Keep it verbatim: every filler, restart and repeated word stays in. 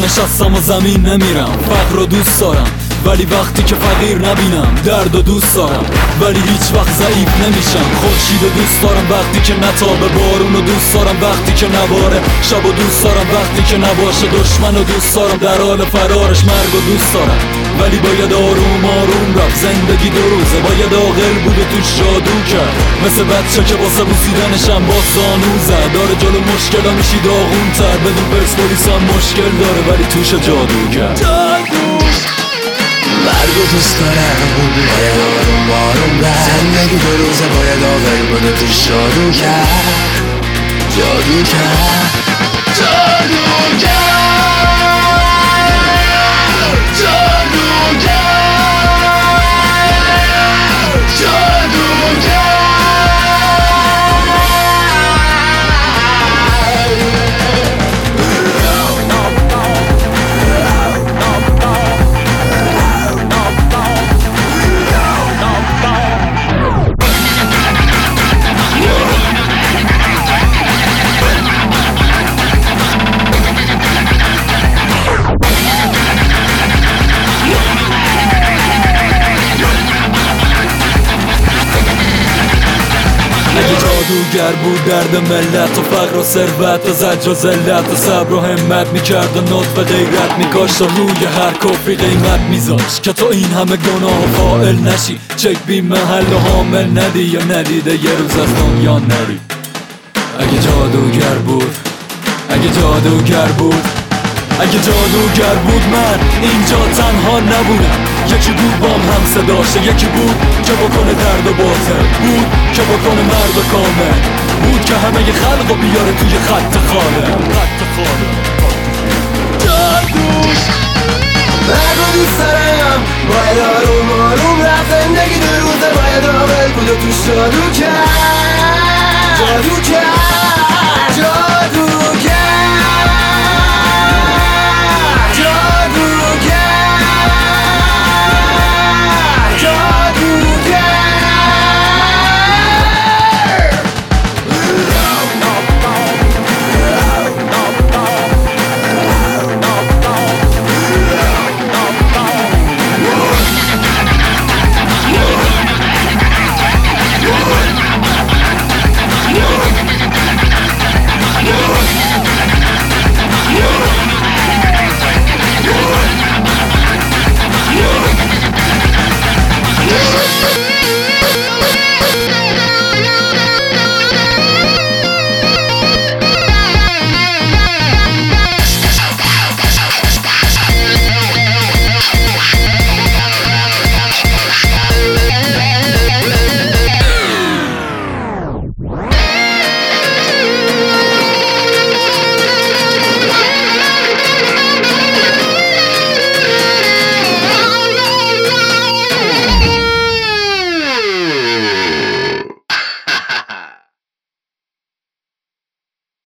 نشستم و زمین نمیرم. فقر رو دوست دارم ولی وقتی که فقیر نبینم. درد و دوست دارم ولی هیچ وقت ضعیف نمیشم. خورشید و دوست دارم وقتی که نتابه. بارون و دوست دارم وقتی که نباره. شب و دوست دارم وقتی که نباشه. دشمن و دوست دارم در حال فرارش. مرگ و دوست دارم ولی باید آروم آروم رفت. زندگی دو روزه باید عاقل بود و توش جادو کرد. مثل بچه که واسه بوسیدنشم با زانو زد. داره جلو مشکلا میشی داغون تر. بدون پرسپولیس هم مشکل داره ولی توش جادو کرد. مرگ و دوست دارم باید آروم آروم رفت. زندگی دو روزه باید عاقل بود و توش جادو کرد. جادو کرد جادو کرد جادو کرد جادو کرد. اگه جادوگر بود درد ملت و فقر و ثروت و زجر و ذلت و صبر و همت میکرد و نطق و غیرت میکاشت و روی هر کفری قیمت میذاشت که تو این همه گناه و فاعل نشی. چک بی محل و حامل ندی یا ندیده یه روز از دنیا نری. اگه جادوگر بود اگه جادوگر بود اگه جادوگر بود من اینجا تنها نبودم. یکی بود بام هم صداشه. یکی بود که بکنه درد و باطل. بود که بکنه مرد و کامل. بود که همه ی خلق و بیاره توی خط خاله. خط خاله مرگ و دوست دارم باید آروم آروم رفت. زندگی دو روزه باید عاقل بود و توش جادو کرد. جادو کرد